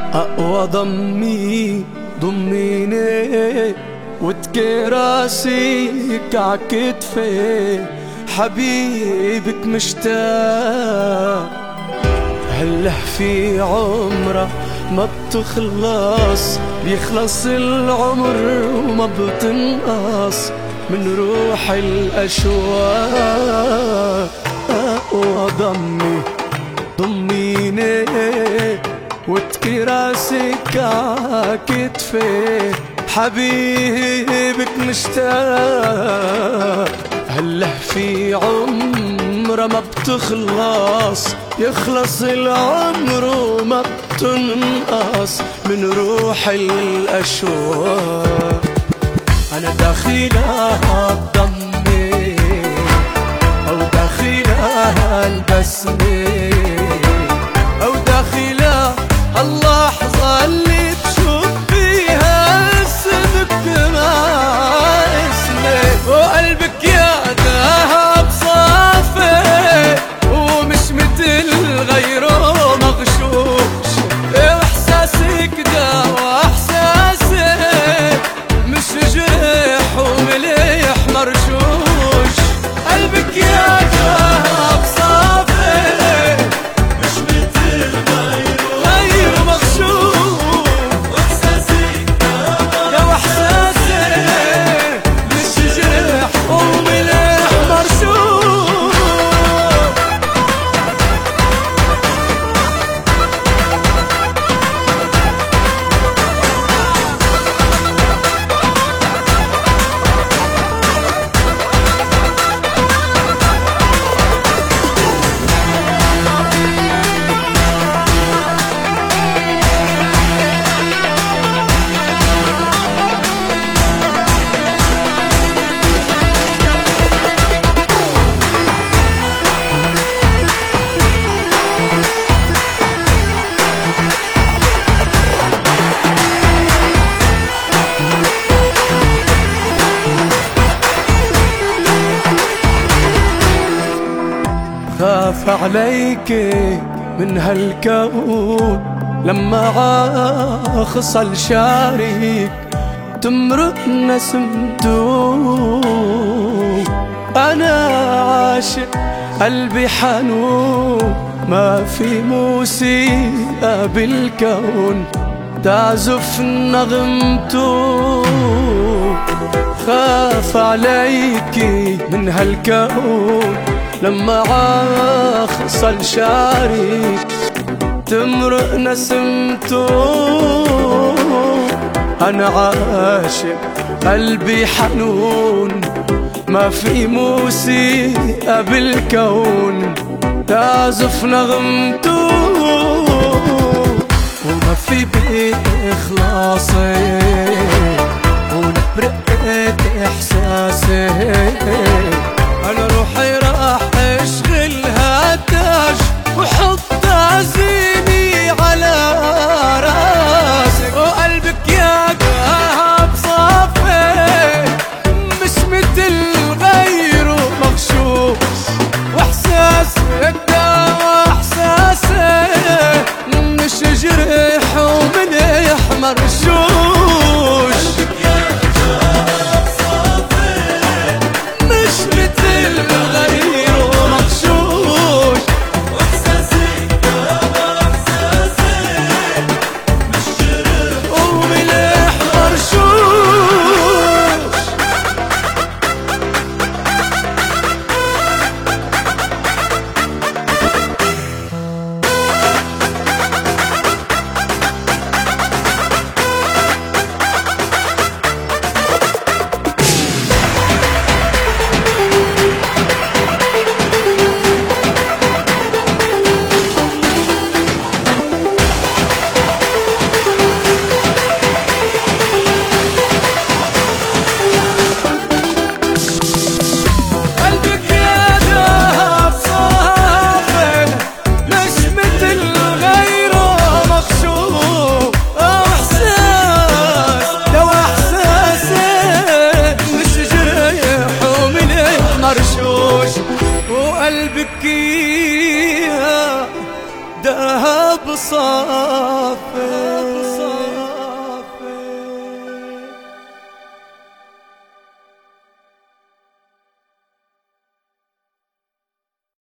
أقوى ضمي ضميني وتكراسيك عكتفي، حبيبك مشتاق. هله في عمره ما بتخلص، بيخلص العمر وما بتنقص من روح الأشواق. أقوى ضمي ضميني وتكراسك عكتفي، حبيبك مشتاق. هله في عمره ما بتخلص، يخلص العمر وما بتنقص من روح الأشواق. أنا داخلها الضمي أو داخلها البسمة أو داخلها اللحظة اللي تشوف فيها اسمك مع اسمي، وقلبك يا ذهب صافي ومش مثل غيره مغشوش. احساسك ده واحساسي مش جرح ومليح مرشوش. قلبك يا ذهب صافي مش مثل غيره مغشوش. واحساسك ده واحساسي مش جرح ومليح مرشوش. خاف عليك من هالكون لما عاخصل شاريك تمرق نسمته. أنا عاشق قلبي حنون، ما في موسيقى بالكون تعزف نغمته. خاف عليكي من هالكون لما عاخصل شاري تمرق نسمته. أنا عاشق قلبي حنون، ما في موسيقى بالكون تعزف نغمته. وما في بإخلاصي ونبرقة إحساسي، أنا روحي راح أشغلها تاج وحط عزيمي على راسك. وقلبك يا ذهب صافي مش مثل غيره مغشوش. واحساسك ده واحساسي مش جرح ومليح مرشوش. مش مثل غيره مغشوش. واحساسك ده واحساسي مش جرح ومليح مرشوش. ذهب صافي.